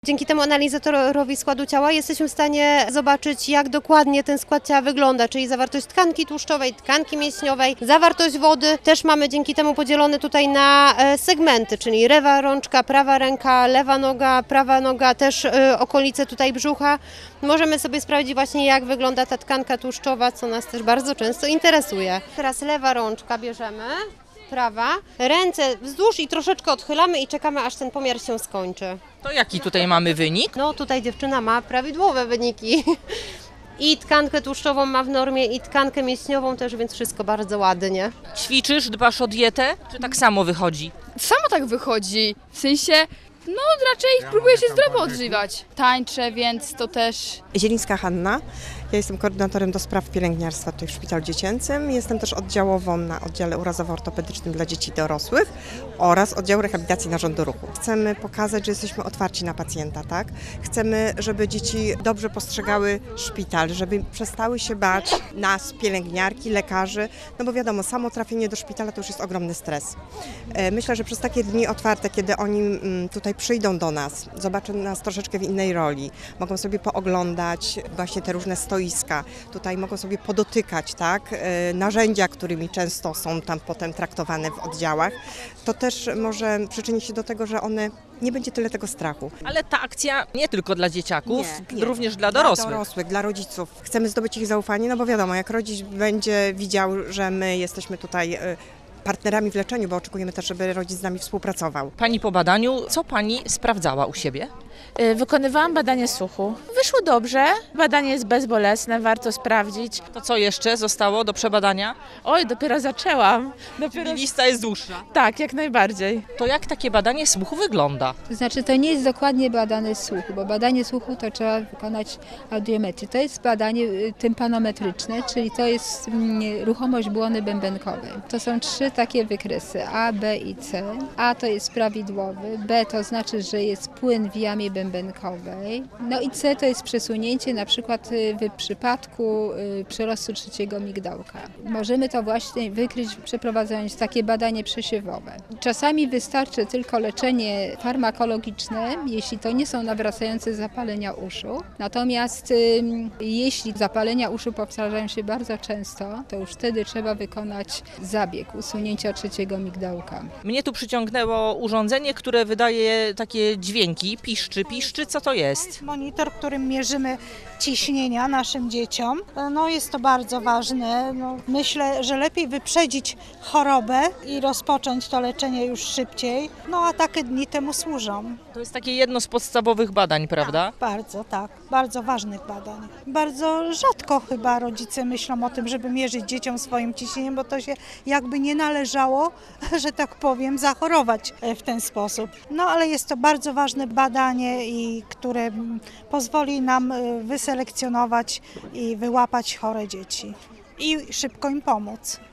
Dzięki temu analizatorowi składu ciała jesteśmy w stanie zobaczyć, jak dokładnie ten skład ciała wygląda, czyli zawartość tkanki tłuszczowej, tkanki mięśniowej, zawartość wody. Też mamy dzięki temu podzielone tutaj na segmenty, czyli lewa rączka, prawa ręka, lewa noga, prawa noga, też okolice tutaj brzucha. Możemy sobie sprawdzić właśnie, jak wygląda ta tkanka tłuszczowa, co nas też bardzo często interesuje. Teraz lewa rączka bierzemy. Prawa, ręce wzdłuż i troszeczkę odchylamy i czekamy, aż ten pomiar się skończy. To jaki tutaj mamy wynik? No tutaj dziewczyna ma prawidłowe wyniki. I tkankę tłuszczową ma w normie, i tkankę mięśniową też, więc wszystko bardzo ładnie. Ćwiczysz, dbasz o dietę, czy tak samo wychodzi? Samo tak wychodzi, w sensie, no raczej próbuję się zdrowo odżywiać. Tańczę, więc to też... Zielińska Hanna. Ja jestem koordynatorem do spraw pielęgniarstwa tutaj w Szpitalu Dziecięcym. Jestem też oddziałową na oddziale urazowo-ortopedycznym dla dzieci i dorosłych oraz oddziału rehabilitacji narządu ruchu. Chcemy pokazać, że jesteśmy otwarci na pacjenta, tak? Chcemy, żeby dzieci dobrze postrzegały szpital, żeby przestały się bać nas, pielęgniarki, lekarzy, no bo wiadomo, samo trafienie do szpitala to już jest ogromny stres. Myślę, że przez takie dni otwarte, kiedy oni tutaj przyjdą do nas, zobaczą nas troszeczkę w innej roli, mogą sobie pooglądać właśnie te różne stoiska, tutaj mogą sobie podotykać, tak, narzędzia, którymi często są tam potem traktowane w oddziałach, to też może przyczynić się do tego, że nie będzie tyle tego strachu. Ale ta akcja nie tylko dla dzieciaków, Nie. również dla dorosłych. Dla dorosłych, dla rodziców. Chcemy zdobyć ich zaufanie, no bo wiadomo, jak rodzic będzie widział, że my jesteśmy tutaj partnerami w leczeniu, bo oczekujemy też, żeby rodzic z nami współpracował. Pani po badaniu, co pani sprawdzała u siebie? Wykonywałam badanie słuchu. Wyszło dobrze, badanie jest bezbolesne, warto sprawdzić. To co jeszcze zostało do przebadania? Oj, dopiero zaczęłam. Czyli lista jest dłuższa. Tak, jak najbardziej. To jak takie badanie słuchu wygląda? To znaczy, to nie jest dokładnie badane słuchu, bo badanie słuchu to trzeba wykonać audiometrię. To jest badanie tympanometryczne, czyli to jest ruchomość błony bębenkowej. To są 3 takie wykresy, A, B i C. A to jest prawidłowy, B to znaczy, że jest płyn w jamie bębenkowej, no i C to jest przesunięcie na przykład w przypadku przerostu trzeciego migdałka. Możemy to właśnie wykryć, przeprowadzając takie badanie przesiewowe. Czasami wystarczy tylko leczenie farmakologiczne, jeśli to nie są nawracające zapalenia uszu. Natomiast jeśli zapalenia uszu powtarzają się bardzo często, to już wtedy trzeba wykonać zabieg usunięcia trzeciego migdałka. Mnie tu przyciągnęło urządzenie, które wydaje takie dźwięki, piszczy, co to jest? Monitor, którym mierzymy ciśnienia naszym dzieciom. No jest to bardzo ważne. No, myślę, że lepiej wyprzedzić chorobę i rozpocząć to leczenie już szybciej. No a takie dni temu służą. To jest takie jedno z podstawowych badań, prawda? Tak, bardzo ważnych badań. Bardzo rzadko chyba rodzice myślą o tym, żeby mierzyć dzieciom swoim ciśnieniem, bo to się jakby nie należało, że tak powiem, zachorować w ten sposób. No ale jest to bardzo ważne badanie, które pozwoli nam wyselekcjonować i wyłapać chore dzieci i szybko im pomóc.